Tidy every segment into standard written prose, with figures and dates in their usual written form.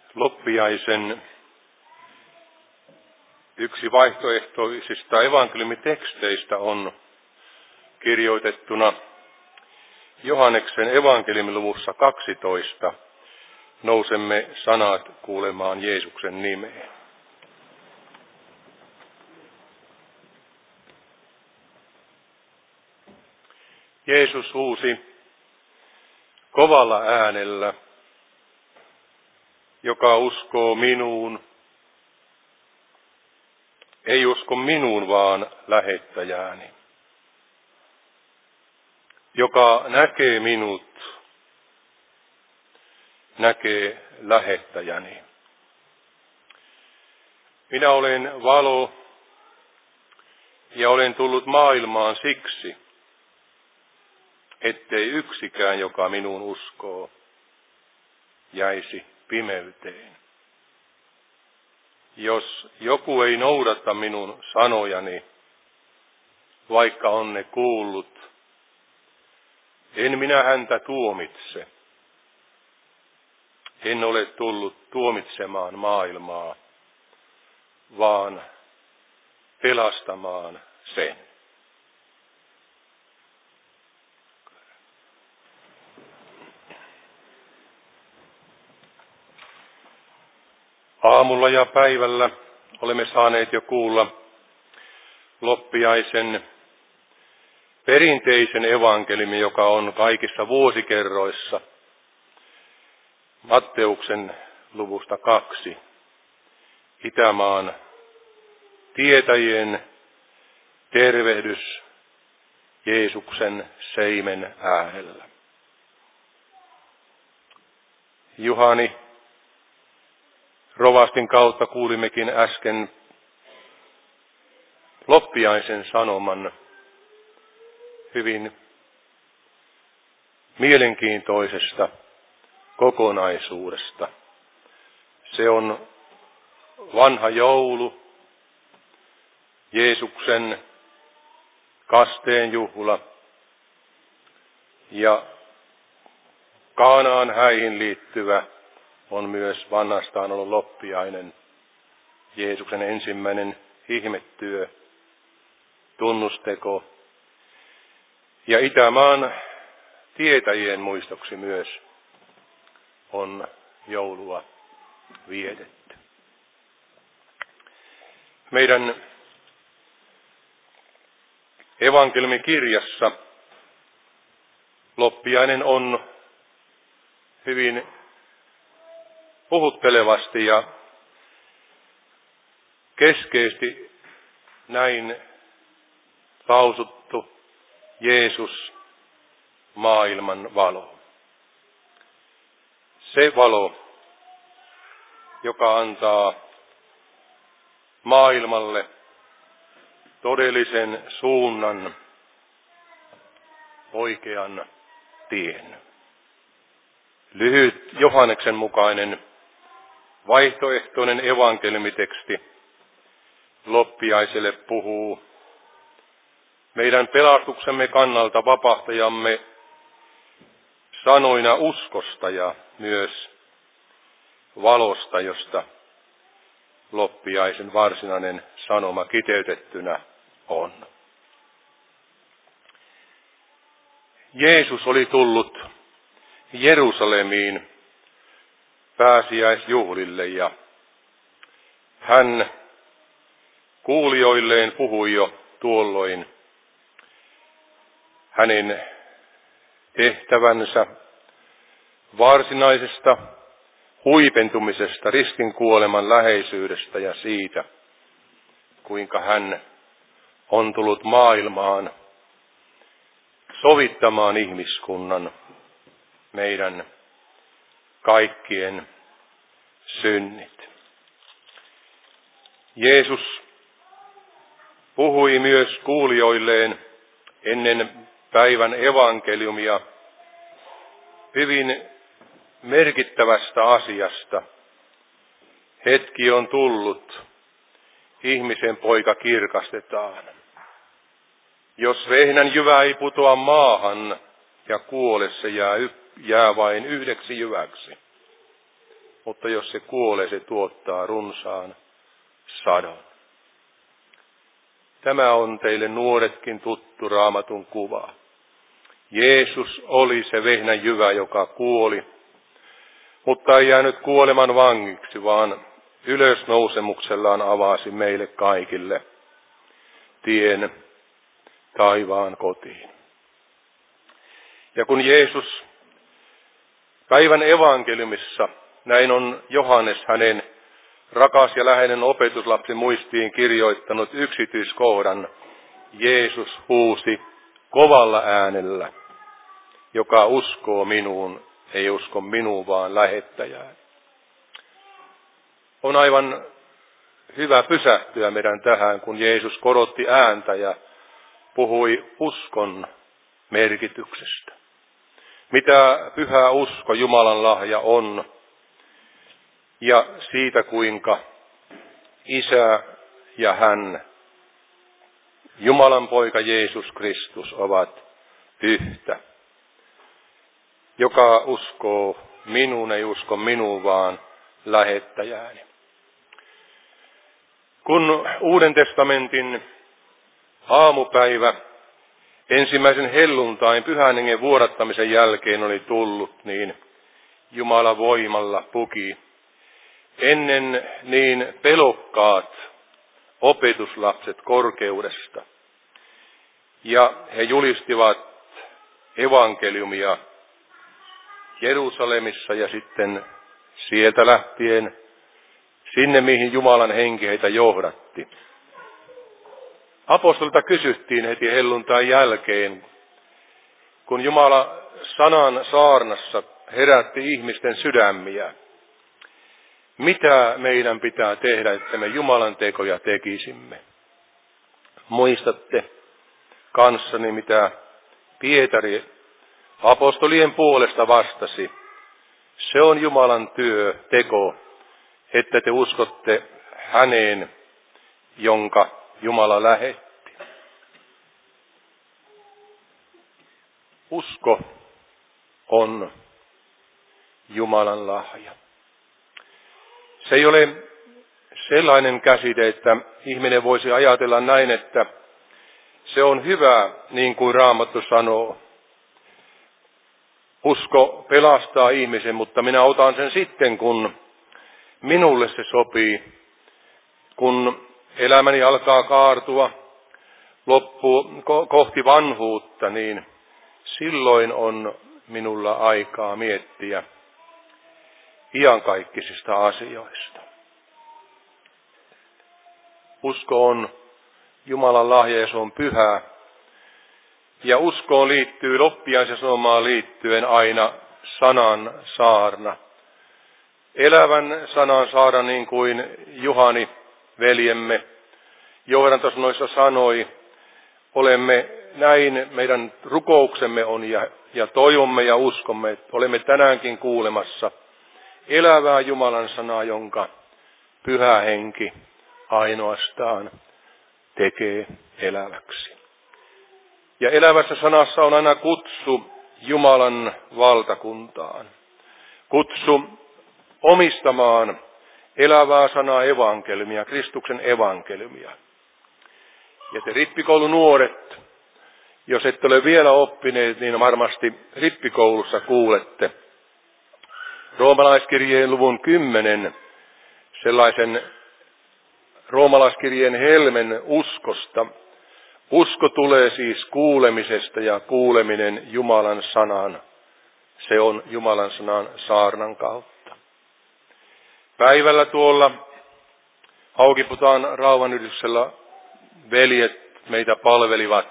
Loppiaisen yksi vaihtoehtoisista evankeliumiteksteistä on kirjoitettuna Johanneksen evankeliumiluvussa 12. Nousemme sanat kuulemaan Jeesuksen nimeen. Jeesus huusi kovalla äänellä: joka uskoo minuun, ei usko minuun, vaan lähettäjääni. Joka näkee minut, näkee lähettäjäni. Minä olen valo ja olen tullut maailmaan siksi, ettei yksikään, joka minuun uskoo, jäisi pimeyteen. Jos joku ei noudata minun sanojani, vaikka on ne kuullut, en minä häntä tuomitse. En ole tullut tuomitsemaan maailmaa, vaan pelastamaan sen. Aamulla ja päivällä olemme saaneet jo kuulla Loppiaisen perinteisen evankeliumin, joka on kaikissa vuosikerroissa Matteuksen luvusta 2. Itämaan tietäjien tervehdys Jeesuksen seimen äärellä. Juhani rovastin kautta kuulimmekin äsken Loppiaisen sanoman hyvin mielenkiintoisesta kokonaisuudesta. Se on vanha joulu, Jeesuksen kasteen juhla ja Kaanaan häihin liittyvä on myös vanhastaan ollut Loppiainen, Jeesuksen ensimmäinen ihmetyö, tunnusteko. Ja Itämaan tietäjien muistoksi myös on joulua vietetty. Meidän evankeliumikirjassa Loppiainen on hyvin puhuttelevasti ja keskeisesti näin lausuttu: Jeesus, maailman valo. Se valo, joka antaa maailmalle todellisen suunnan, oikean tien. Lyhyt Johanneksen mukainen vaihtoehtoinen evankeliumiteksti Loppiaiselle puhuu meidän pelastuksemme kannalta vapahtajamme sanoina uskosta ja myös valosta, josta Loppiaisen varsinainen sanoma kiteytettynä on. Jeesus oli tullut Jerusalemiin pääsiäisjuhlille ja hän kuulijoilleen puhui jo tuolloin hänen tehtävänsä varsinaisesta huipentumisesta, ristin kuoleman läheisyydestä ja siitä, kuinka hän on tullut maailmaan sovittamaan ihmiskunnan meidän kaikkien synnit. Jeesus puhui myös kuulijoilleen ennen päivän evankeliumia hyvin merkittävästä asiasta. Hetki on tullut, ihmisen poika kirkastetaan. Jos vehnän jyvä ei putoa maahan ja kuole, se jää vain yhdeksi jyväksi. mutta jos se kuolee, se tuottaa runsaan sadon. Tämä on teille nuoretkin tuttu Raamatun kuva. Jeesus oli se vehnänjyvä, joka kuoli, mutta ei jäänyt kuoleman vangiksi, vaan ylösnousemuksellaan avasi meille kaikille tien taivaan kotiin. Ja kun Jeesus päivän evankeliumissa, näin on Johannes hänen rakas ja läheinen opetuslapsi muistiin kirjoittanut yksityiskohdan, Jeesus huusi kovalla äänellä, joka uskoo minuun, ei usko minuun, vaan lähettäjään. On aivan hyvä pysähtyä meidän tähän, kun Jeesus korotti ääntä ja puhui uskon merkityksestä. Mitä pyhä usko, Jumalan lahja on, ja siitä kuinka Isä ja hän, Jumalan poika Jeesus Kristus, ovat yhtä. Joka uskoo minuun, ei usko minuun, vaan lähettäjääni. Kun Uuden testamentin aamupäivä ensimmäisen helluntain Pyhän Hengen vuodattamisen jälkeen oli tullut, niin Jumala voimalla puki ennen niin pelokkaat opetuslapset korkeudesta. Ja he julistivat evankeliumia Jerusalemissa ja sitten sieltä lähtien sinne, mihin Jumalan henki heitä johdatti. Apostolilta kysyttiin heti helluntain jälkeen, kun Jumala sanan saarnassa herätti ihmisten sydämiä. Mitä meidän pitää tehdä, että me Jumalan tekoja tekisimme? Muistatte kanssani, mitä Pietari apostolien puolesta vastasi. Se on Jumalan teko, että te uskotte häneen, jonka Jumala lähetti. Usko on Jumalan lahja. Se ei ole sellainen käsite, että ihminen voisi ajatella näin, että se on hyvä, niin kuin Raamattu sanoo. Usko pelastaa ihmisen, mutta minä otan sen sitten, kun minulle se sopii. Kun elämäni alkaa kaartua kohti vanhuutta, niin silloin on minulla aikaa miettiä iankaikkisista asioista. Usko on Jumalan lahja ja se on pyhää. Ja uskoon liittyy loppiaisen sanomaan liittyen aina sanan saarna. Elävän sanan saarna, niin kuin Juhani veljemme johdantosanoissa sanoi, olemme näin, meidän rukouksemme on ja toivomme ja uskomme, että olemme tänäänkin kuulemassa elävää Jumalan sanaa, jonka Pyhä Henki ainoastaan tekee eläväksi. Ja elävässä sanassa on aina kutsu Jumalan valtakuntaan. Kutsu omistamaan elävää sanaa evankeliumia, Kristuksen evankeliumia. Ja te rippikoulunuoret, jos ette ole vielä oppineet, niin varmasti rippikoulussa kuulette Roomalaiskirjeen luvun 10, sellaisen roomalaiskirjeen helmen uskosta. Usko tulee siis kuulemisesta ja kuuleminen Jumalan sanan. Se on Jumalan sanan saarnan kautta. Päivällä tuolla Haukiputaan rauhanyhdistyksellä veljet meitä palvelivat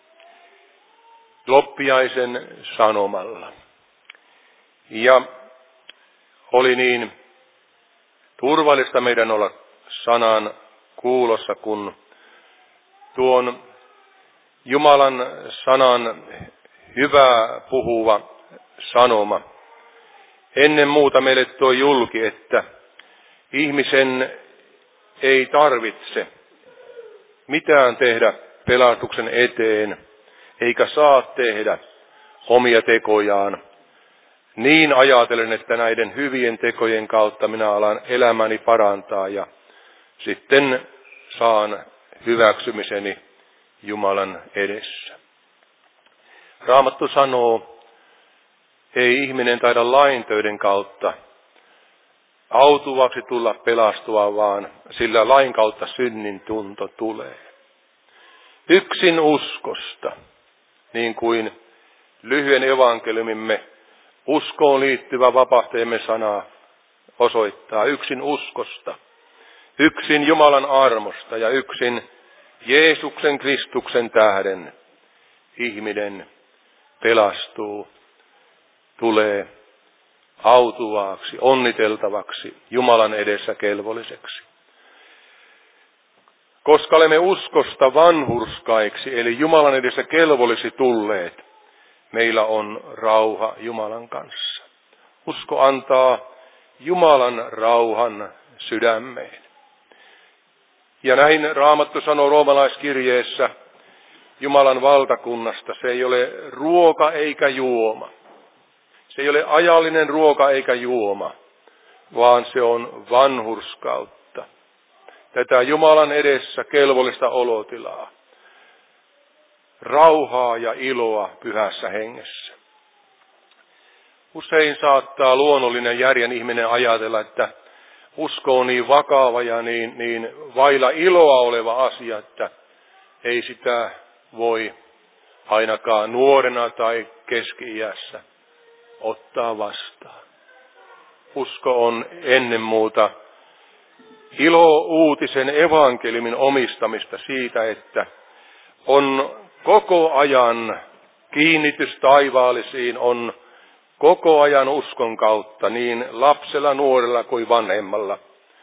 loppiaisen sanomalla. Ja oli niin turvallista meidän olla sanan kuulossa, kun tuon Jumalan sanan hyvä puhuva sanoma ennen muuta meille tuo julki, että ihmisen ei tarvitse mitään tehdä pelastuksen eteen, eikä saa tehdä omia tekojaan niin ajatellen, että näiden hyvien tekojen kautta minä alan elämäni parantaa ja sitten saan hyväksymiseni Jumalan edessä. Raamattu sanoo, ei ihminen taida laintöiden kautta autuvaksi tulla pelastua, vaan sillä lain kautta synnin tunto tulee. Yksin uskosta, niin kuin lyhyen evankeliumimme uskoon liittyvä vapahtajamme sana osoittaa, yksin uskosta, yksin Jumalan armosta ja yksin Jeesuksen Kristuksen tähden ihminen pelastuu, tulee autuvaaksi, onniteltavaksi, Jumalan edessä kelvolliseksi. Koska olemme uskosta vanhurskaiksi, eli Jumalan edessä kelvollisi tulleet, meillä on rauha Jumalan kanssa. Usko antaa Jumalan rauhan sydämeen. Ja näin Raamattu sanoo roomalaiskirjeessä Jumalan valtakunnasta, se ei ole ruoka eikä juoma. Se ei ole ajallinen ruoka eikä juoma, vaan se on vanhurskautta. Tätä Jumalan edessä kelvollista olotilaa. Rauhaa ja iloa pyhässä hengessä. Usein saattaa luonnollinen järjen ihminen ajatella, että usko on niin vakava ja niin vailla iloa oleva asia, että ei sitä voi ainakaan nuorena tai keski-iässä ottaa vastaan. Usko on ennen muuta ilo-uutisen evankeliumin omistamista siitä, että on koko ajan kiinnitys taivaallisiin, on koko ajan uskon kautta niin lapsella, nuorella kuin vanhemmalla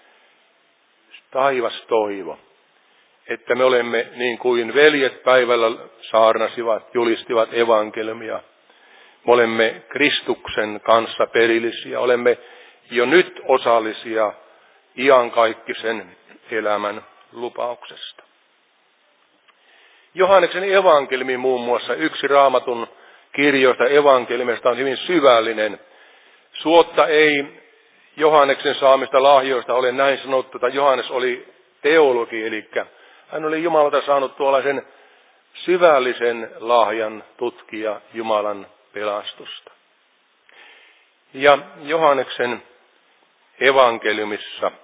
taivas toivo, että me olemme niin kuin veljet päivällä saarnasivat, julistivat evankeliumia. Me olemme Kristuksen kanssa perillisiä, olemme jo nyt osallisia iankaikkisen elämän lupauksesta. Johanneksen evankeliumi muun muassa, yksi Raamatun kirjoista evankeliumista on hyvin syvällinen. Suotta ei Johanneksen saamista lahjoista ole näin sanottu, että Johannes oli teologi, eli hän oli Jumalalta saanut tuollaisen syvällisen lahjan tutkia Jumalan pelastusta. Ja Johanneksen evankeliumissa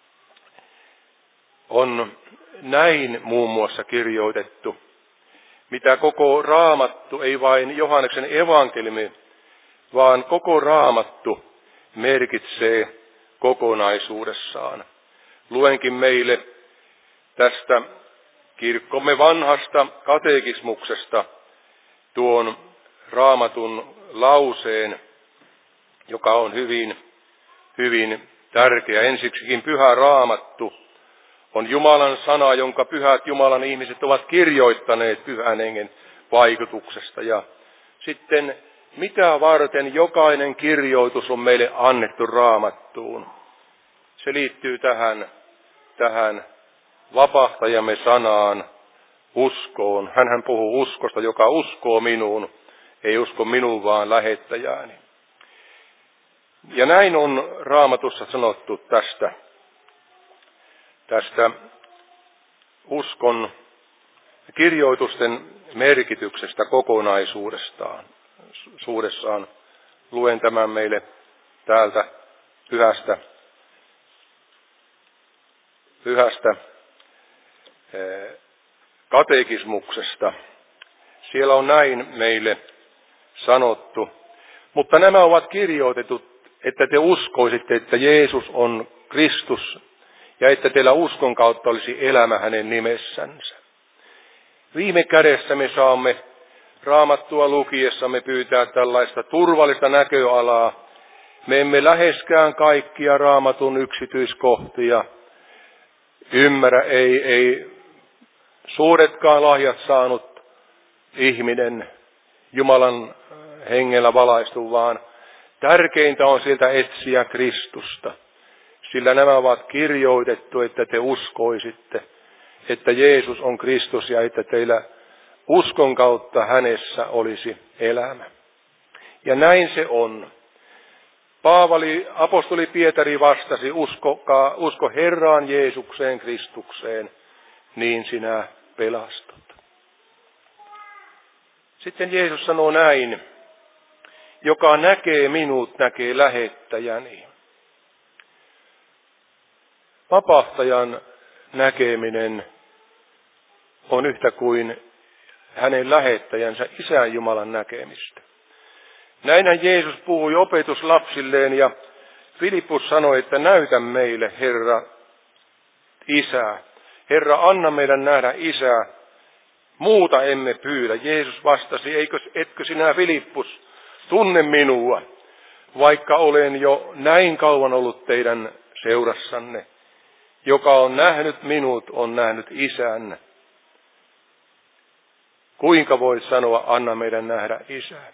on näin muun muassa kirjoitettu, mitä koko Raamattu, ei vain Johanneksen evankeliumi, vaan koko Raamattu merkitsee kokonaisuudessaan. Luenkin meille tästä kirkkomme vanhasta katekismuksesta tuon Raamatun lauseen, joka on hyvin tärkeä. Ensiksikin Pyhä Raamattu on Jumalan sana, jonka pyhät Jumalan ihmiset ovat kirjoittaneet Pyhän Hengen vaikutuksesta. Ja sitten mitä varten jokainen kirjoitus on meille annettu Raamattuun? Se liittyy tähän vapahtajamme sanaan, uskoon. Hänhän puhuu uskosta, joka uskoo minuun, ei usko minuun vaan lähettäjääni. Ja näin on Raamatussa sanottu tästä uskon kirjoitusten merkityksestä kokonaisuudessaan. Luen tämän meille täältä pyhästä katekismuksesta. Siellä on näin meille sanottu. Mutta nämä ovat kirjoitetut, että te uskoisitte, että Jeesus on Kristus ja että teillä uskon kautta olisi elämä hänen nimessänsä. Viime kädessä me saamme Raamattua lukiessamme pyytää tällaista turvallista näköalaa. Me emme läheskään kaikkia Raamatun yksityiskohtia ymmärrä, ei suuretkaan lahjat saanut ihminen Jumalan hengellä valaistu, vaan tärkeintä on sieltä etsiä Kristusta. Sillä nämä ovat kirjoitettu, että te uskoisitte, että Jeesus on Kristus ja että teillä uskon kautta hänessä olisi elämä. Ja näin se on. Apostoli Pietari vastasi, usko Herraan Jeesukseen Kristukseen, niin sinä pelastut. Sitten Jeesus sanoo näin, joka näkee minut, näkee lähettäjäni. Vapahtajan näkeminen on yhtä kuin hänen lähettäjänsä Isän Jumalan näkemistä. Näinhän Jeesus puhui opetuslapsilleen ja Filippus sanoi, että näytä meille, Herra, Isää. Herra, anna meidän nähdä Isää. Muuta emme pyydä. Jeesus vastasi, etkö sinä, Filippus, tunne minua, vaikka olen jo näin kauan ollut teidän seurassanne. Joka on nähnyt minut, on nähnyt Isän. Kuinka voit sanoa, anna meidän nähdä Isän?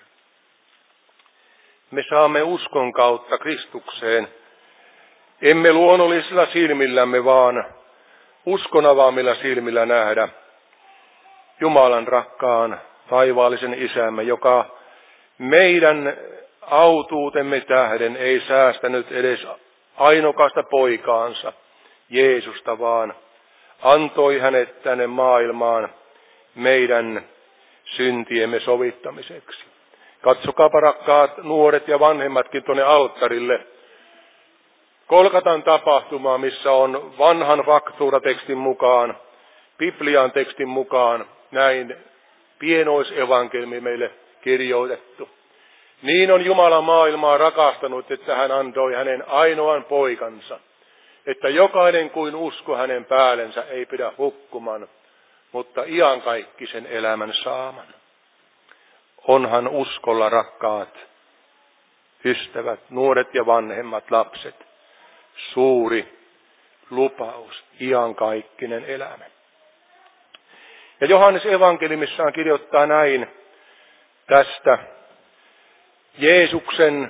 Me saamme uskon kautta Kristukseen, emme luonnollisilla silmillämme, vaan uskon avaamilla silmillä nähdä Jumalan rakkaan taivaallisen Isämme, joka meidän autuutemme tähden ei säästänyt edes ainokasta poikaansa, Jeesusta, vaan antoi hänet tänne maailmaan meidän syntiemme sovittamiseksi. Katsokaapa, rakkaat nuoret ja vanhemmatkin tuonne alttarille. Kolkatan tapahtumaa, missä on vanhan faktuuratekstin mukaan, Biblian tekstin mukaan, näin pienoisevankelmi meille kirjoitettu. Niin on Jumala maailmaa rakastanut, että hän antoi hänen ainoan poikansa, että jokainen kuin usko hänen päällensä ei pidä hukkuman, mutta iankaikkisen elämän saaman. Onhan uskolla, rakkaat ystävät, nuoret ja vanhemmat lapset, suuri lupaus, iankaikkinen elämä. Ja Johannes evankeliumissaan kirjoittaa näin tästä Jeesuksen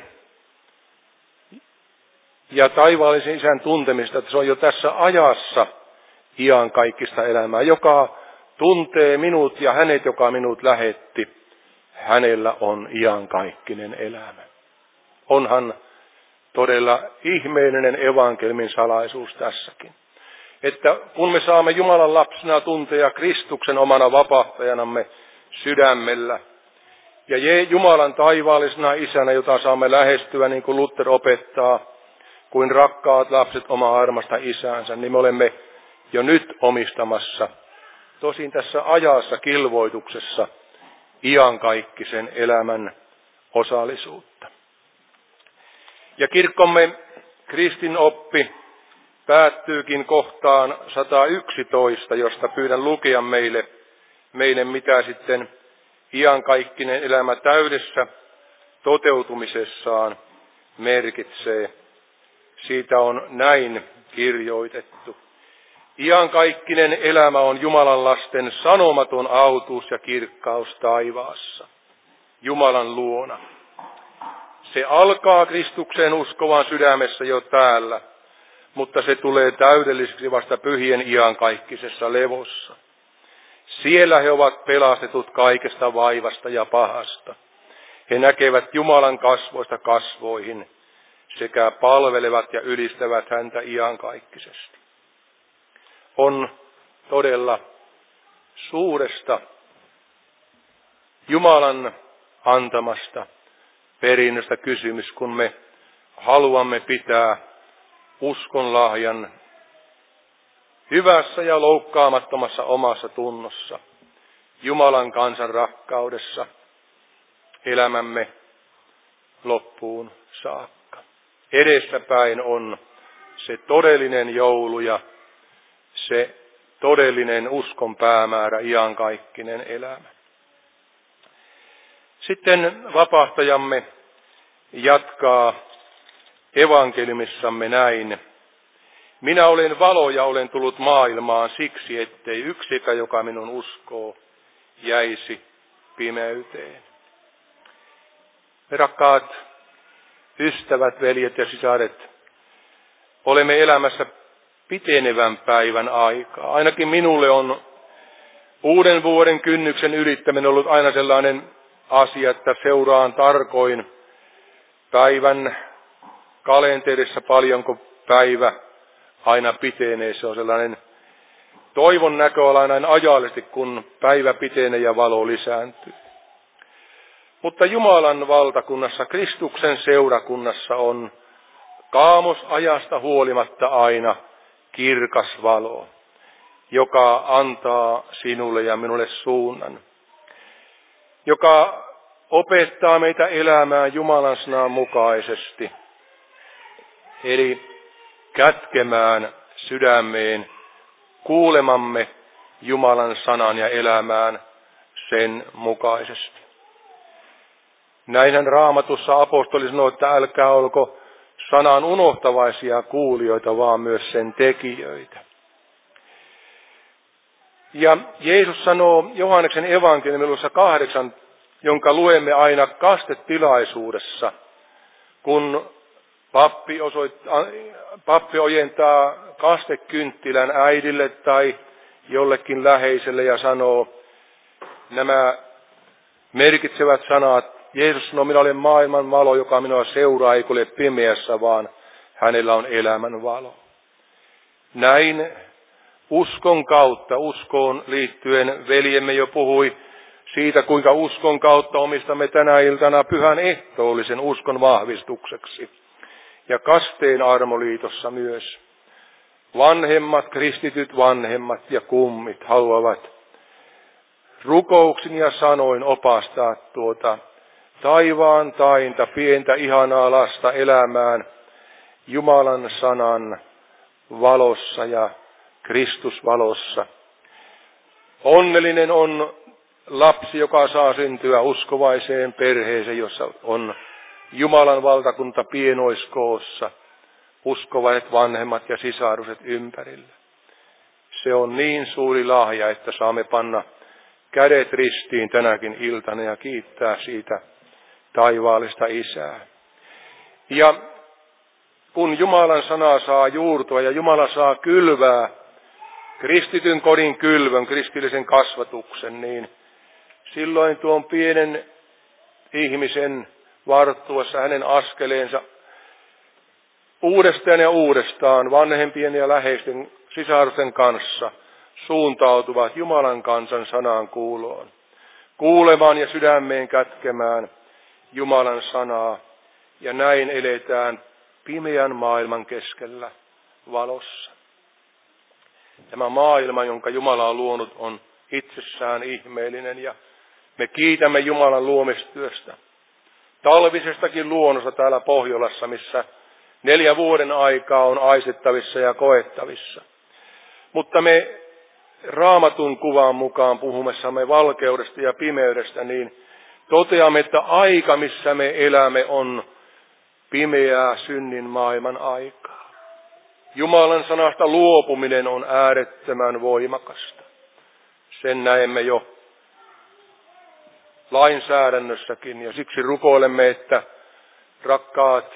ja taivaallisen Isän tuntemista, että se on jo tässä ajassa iankaikkista elämää, joka tuntee minut ja hänet, joka minut lähetti. Hänellä on iankaikkinen elämä. Onhan todella ihmeellinen evankeliumin salaisuus tässäkin. Että kun me saamme Jumalan lapsena tuntea Kristuksen omana vapahtajanamme sydämellä, ja Jumalan taivaallisena Isänä, jota saamme lähestyä, niin kuin Luther opettaa, kuin rakkaat lapset omaa armasta Isäänsä, niin me olemme jo nyt omistamassa, tosin tässä ajassa kilvoituksessa, iankaikkisen elämän osallisuutta. Ja kirkkomme kristinoppi päättyykin kohtaan 111, josta pyydän lukea meille mitä sitten iankaikkinen elämä täydessä toteutumisessaan merkitsee. Siitä on näin kirjoitettu. Iankaikkinen elämä on Jumalan lasten sanomaton autuus ja kirkkaus taivaassa, Jumalan luona. Se alkaa Kristukseen uskovan sydämessä jo täällä, mutta se tulee täydelliseksi vasta pyhien iankaikkisessa levossa. Siellä he ovat pelastetut kaikesta vaivasta ja pahasta. He näkevät Jumalan kasvoista kasvoihin sekä palvelevat ja ylistävät häntä iankaikkisesti. On todella suuresta Jumalan antamasta perinnöstä kysymys, kun me haluamme pitää uskon lahjan hyvässä ja loukkaamattomassa omassa tunnossa, Jumalan kansan rakkaudessa, elämämme loppuun saakka. Edessäpäin on se todellinen joulu ja se todellinen uskon päämäärä, iankaikkinen elämä. Sitten vapahtajamme jatkaa evankeliumissamme näin. Minä olen valo ja olen tullut maailmaan siksi, ettei yksikään, joka minun uskoo, jäisi pimeyteen. Me rakkaat ystävät, veljet ja sisaret, olemme elämässä pitenevän päivän aikaa. Ainakin minulle on uuden vuoden kynnyksen ylittäminen ollut aina sellainen asia, että seuraan tarkoin päivän kalenterissa paljonko päivä aina pitenee. Se on sellainen toivon näköala näin ajallisesti, kun päivä pitenee ja valo lisääntyy. Mutta Jumalan valtakunnassa, Kristuksen seurakunnassa on kaamosajasta huolimatta aina kirkas valo, joka antaa sinulle ja minulle suunnan, joka opettaa meitä elämään Jumalan sanan mukaisesti, eli kätkemään sydämeen kuulemamme Jumalan sanan ja elämään sen mukaisesti. Näinhän Raamatussa apostoli sanoo, että älkää olko sanan unohtavaisia kuulijoita, vaan myös sen tekijöitä. Ja Jeesus sanoo Johanneksen evankeliumissa 8, jonka luemme aina kastetilaisuudessa, kun pappi ojentaa kastekynttilän äidille tai jollekin läheiselle ja sanoo nämä merkitsevät sanat. Jeesus sanoo, minä olen maailman valo, joka minua seuraa, ei kulje pimeässä, vaan hänellä on elämän valo. Näin uskon kautta, uskoon liittyen veljemme jo puhui siitä, kuinka uskon kautta omistamme tänä iltana pyhän ehtoollisen uskon vahvistukseksi. Ja kasteen armoliitossa myös vanhemmat, kristityt vanhemmat ja kummit haluavat rukouksin ja sanoin opastaa tuota taivaan tainta, pientä ihanaa lasta elämään Jumalan sanan valossa ja Kristusvalossa. Onnellinen on lapsi, joka saa syntyä uskovaiseen perheeseen, jossa on Jumalan valtakunta pienoiskoossa, uskovaiset vanhemmat ja sisaruset ympärillä. Se on niin suuri lahja, että saamme panna kädet ristiin tänäkin iltana ja kiittää siitä taivaallista Isää. Ja kun Jumalan sana saa juurtua ja Jumala saa kylvää kristityn kodin kylvön, kristillisen kasvatuksen, niin silloin tuon pienen ihmisen varttuessa hänen askeleensa uudestaan ja uudestaan vanhempien ja läheisten sisarusten kanssa suuntautuvat Jumalan kansan sanaan kuuloon, kuulemaan ja sydämeen kätkemään Jumalan sanaa, ja näin eletään pimeän maailman keskellä valossa. Tämä maailma, jonka Jumala on luonut, on itsessään ihmeellinen, ja me kiitämme Jumalan luomistyöstä. Talvisestakin luonnosta täällä Pohjolassa, missä 4 vuoden aikaa on aistettavissa ja koettavissa. Mutta me Raamatun kuvan mukaan puhumessamme valkeudesta ja pimeydestä, niin toteamme, että aika, missä me elämme, on pimeää synnin maailman aikaa. Jumalan sanasta luopuminen on äärettömän voimakasta. Sen näemme jo lainsäädännössäkin, ja siksi rukoilemme, että rakkaat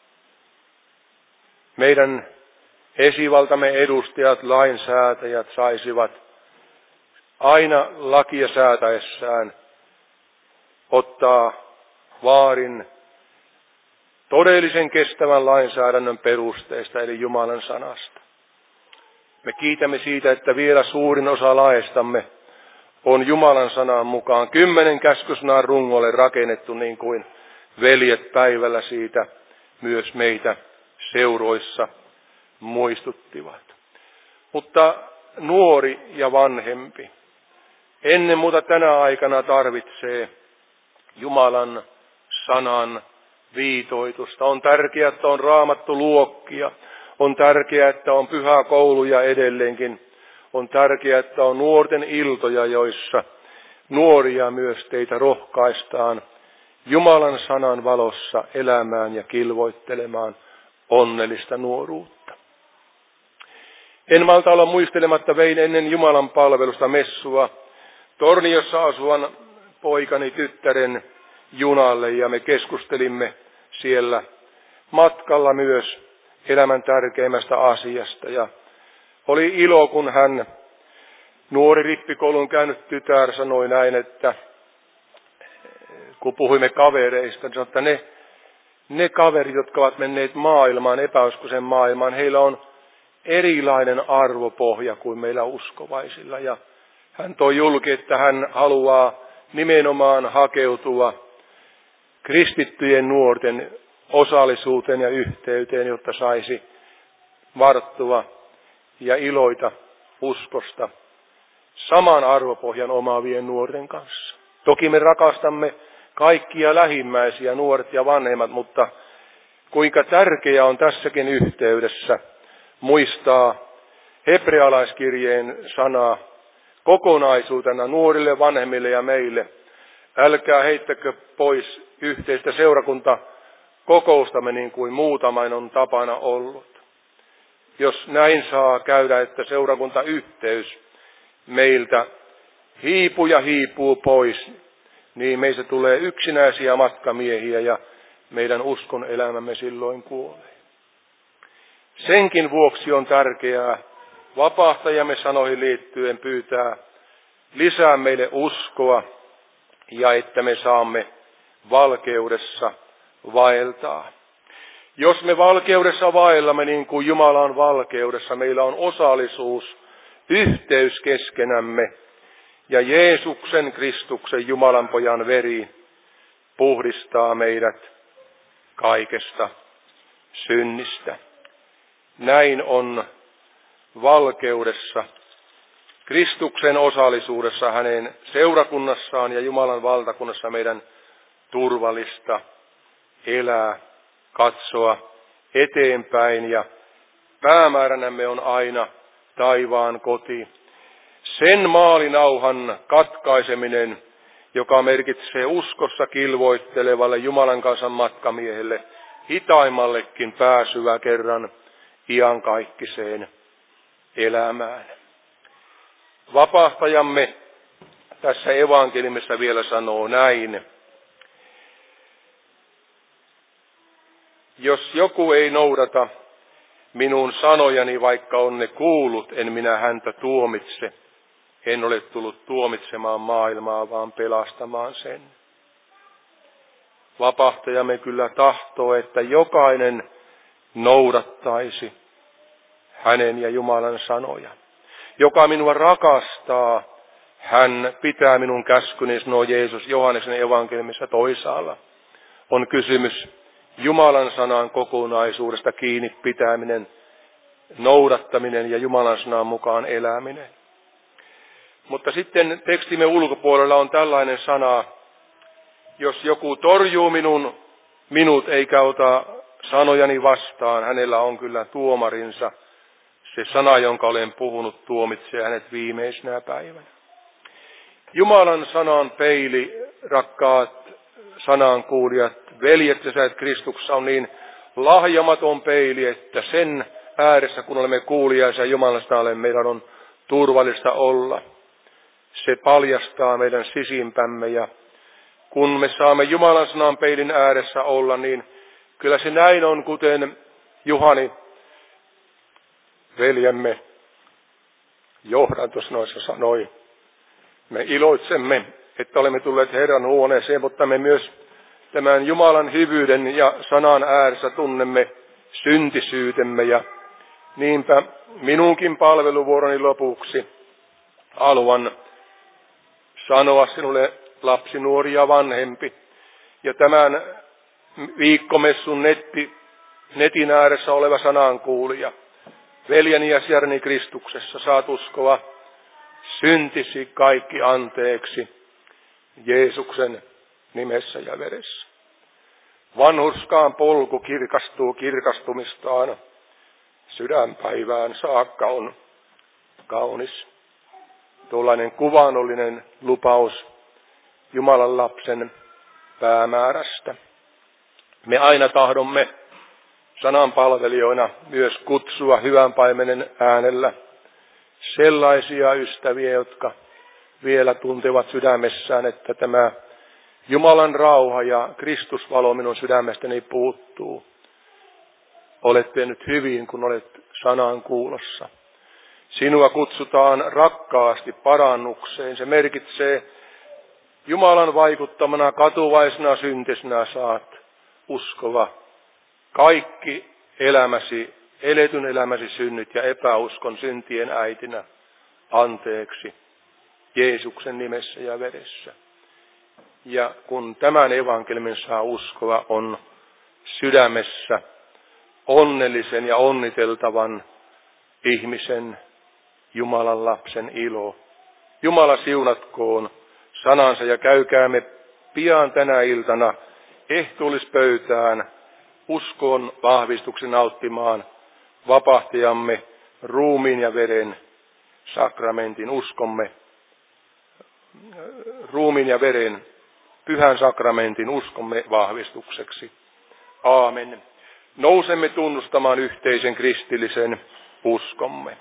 meidän esivaltamme edustajat, lainsäätäjät saisivat aina lakia säätäessään ottaa vaarin todellisen kestävän lainsäädännön perusteista, eli Jumalan sanasta. Me kiitämme siitä, että vielä suurin osa laeistamme on Jumalan sanan mukaan 10 käskysanan rungolle rakennettu, niin kuin veljet päivällä siitä myös meitä seuroissa muistuttivat. Mutta nuori ja vanhempi ennen muuta tänä aikana tarvitsee Jumalan sanan viitoitusta. On tärkeää, että on Raamattu-luokkia. On tärkeää, että on pyhäkouluja edelleenkin. On tärkeää, että on nuorten iltoja, joissa nuoria myös teitä rohkaistaan Jumalan sanan valossa elämään ja kilvoittelemaan onnellista nuoruutta. En malta olla muistelematta, vein ennen Jumalan palvelusta messua Torniossa asuvan poikani tyttären junalle, ja me keskustelimme siellä matkalla myös elämän tärkeimmästä asiasta. Ja oli ilo, kun hän, nuori rippikoulun käynyt tytär, sanoi näin, että kun puhuimme kavereista, niin sanoi, että ne kaverit, jotka ovat menneet maailmaan, epäuskoisen maailmaan, heillä on erilainen arvopohja kuin meillä uskovaisilla. Ja hän toi julki, että hän haluaa nimenomaan hakeutua kristittyjen nuorten osallisuuteen ja yhteyteen, jotta saisi varttua ja iloita uskosta saman arvopohjan omaavien nuorten kanssa. Toki me rakastamme kaikkia lähimmäisiä, nuoret ja vanhemmat, mutta kuinka tärkeää on tässäkin yhteydessä muistaa hebrealaiskirjeen sanaa kokonaisuutena nuorille, vanhemmille ja meille. Älkää heittäkö pois yhteistä seurakuntakokoustamme niin kuin muutamain on tapana ollut. Jos näin saa käydä, että seurakuntayhteys meiltä hiipuu pois, niin meistä tulee yksinäisiä matkamiehiä ja meidän uskon elämämme silloin kuolee. Senkin vuoksi on tärkeää vapahtajamme sanoihin liittyen pyytää lisää meille uskoa ja että me saamme valkeudessa vaeltaa. Jos me valkeudessa vaellamme niin kuin Jumala on valkeudessa, meillä on osallisuus, yhteys keskenämme ja Jeesuksen Kristuksen Jumalan pojan veri puhdistaa meidät kaikesta synnistä. Näin on valkeudessa, Kristuksen osallisuudessa hänen seurakunnassaan ja Jumalan valtakunnassa meidän turvallista elää, katsoa eteenpäin ja päämääränämme on aina taivaan koti. Sen maalinauhan katkaiseminen, joka merkitsee uskossa kilvoittelevalle Jumalan kansan matkamiehelle hitaimmallekin pääsyä kerran iankaikkiseen elämään. Vapahtajamme tässä evankeliumissa vielä sanoo näin. Jos joku ei noudata minun sanojani, vaikka on ne kuullut, en minä häntä tuomitse. En ole tullut tuomitsemaan maailmaa, vaan pelastamaan sen. Vapahtajamme kyllä tahtoo, että jokainen noudattaisi hänen ja Jumalan sanoja. Joka minua rakastaa, hän pitää minun käskyni, sanoo Jeesus Johanneksen evankeliumissa toisaalla. On kysymys Jumalan sanan kokonaisuudesta kiinni pitäminen, noudattaminen ja Jumalan sanan mukaan eläminen. Mutta sitten tekstimme ulkopuolella on tällainen sana, jos joku torjuu minut eikä ota sanojani vastaan, hänellä on kyllä tuomarinsa. Se sana, jonka olen puhunut, tuomitsee hänet viimeisenä päivänä. Jumalan sanan peili, rakkaat sanan kuulijat, veljet ja säät Kristuksessa on niin lahjamaton peili, että sen ääressä, kun olemme kuuliaisia Jumalan sanalle, meidän on turvallista olla. Se paljastaa meidän sisimpämme ja kun me saamme Jumalan sanan peilin ääressä olla, niin kyllä se näin on, kuten Juhani, veljemme, johdantosanoissa sanoi. Me iloitsemme, että olemme tulleet Herran huoneeseen, mutta me myös tämän Jumalan hyvyyden ja sanan ääressä tunnemme syntisyytemme. Ja niinpä minunkin palveluvuoroni lopuksi haluan sanoa sinulle, lapsi, nuori ja vanhempi, ja tämän viikkomessun netin ääressä oleva sanankuulija, veljeni ja sisareni Kristuksessa, saat uskoa syntisi kaikki anteeksi Jeesuksen nimessä ja veressä. Vanhurskaan polku kirkastuu kirkastumistaan, sydänpäivään saakka on kaunis. Tuollainen kuvaannollinen lupaus Jumalan lapsen päämäärästä. Me aina tahdomme sananpalvelijoina myös kutsua hyvän paimenen äänellä sellaisia ystäviä, jotka vielä tuntevat sydämessään, että tämä Jumalan rauha ja Kristusvalo minun sydämestäni puuttuu. Olet tehnyt hyvin, kun olet sanan kuulossa. Sinua kutsutaan rakkaasti parannukseen. Se merkitsee Jumalan vaikuttamana katuvaisena syntisenä saat uskova, kaikki eletyn elämäsi synnit ja epäuskon syntien äitinä anteeksi Jeesuksen nimessä ja veressä. Ja kun tämän evankeliumin saa uskoa, on sydämessä onnellisen ja onniteltavan ihmisen, Jumalan lapsen ilo. Jumala siunatkoon sanansa ja käykäämme pian tänä iltana ehtoollispöytään uskon vahvistuksen nauttimaan vapahtajamme ruumiin ja veren sakramentin, uskomme ruumiin ja veren pyhän sakramentin uskomme vahvistukseksi. Aamen. Nousemme tunnustamaan yhteisen kristillisen uskomme.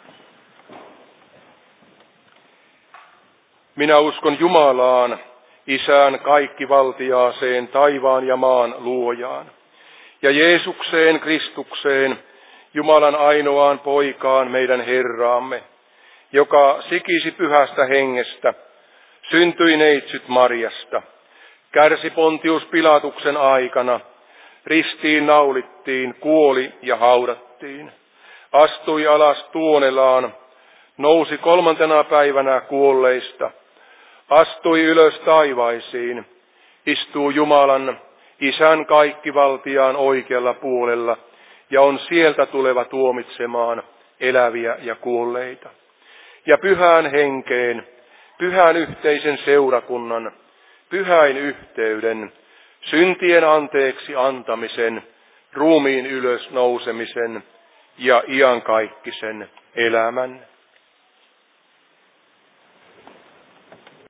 Minä uskon Jumalaan, Isään kaikkivaltiaaseen, taivaan ja maan luojaan, ja Jeesukseen Kristukseen, Jumalan ainoaan poikaan, meidän Herraamme, joka sikisi pyhästä hengestä, syntyi neitsyt Marjasta, kärsi Pontius Pilatuksen aikana, ristiin naulittiin, kuoli ja haudattiin, astui alas Tuonelaan, nousi 3. päivänä kuolleista, astui ylös taivaisiin, istuu Jumalan, Isän kaikkivaltiaan oikealla puolella ja on sieltä tuleva tuomitsemaan eläviä ja kuolleita. Ja pyhään henkeen, pyhän yhteisen seurakunnan, pyhäin yhteyden, syntien anteeksi antamisen, ruumiin ylös nousemisen ja iankaikkisen elämän.